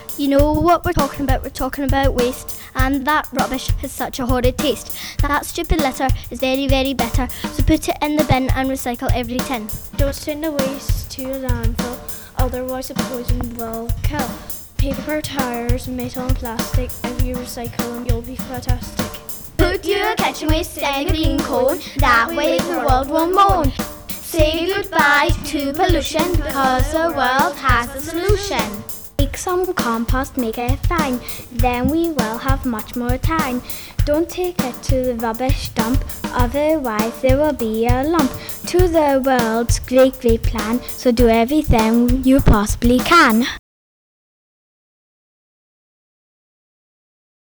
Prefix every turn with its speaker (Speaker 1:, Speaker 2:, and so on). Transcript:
Speaker 1: You know what we're talking about waste, and that rubbish has such a horrid taste. That stupid litter is very, very bitter, so put it in the bin and recycle every tin.
Speaker 2: Don't send the waste to a landfill, otherwise the poison will kill. Paper, tires, metal and plastic, if you recycle them you'll be fantastic.
Speaker 1: Put your kitchen waste in a green cone, that way the world won't moan. Say goodbye to pollution, because the world has a solution.
Speaker 3: Make some compost, make it fine, then we will have much more time. Don't take it to the rubbish dump, otherwise there will be a lump. To the world's great, great plan, so do everything you possibly can.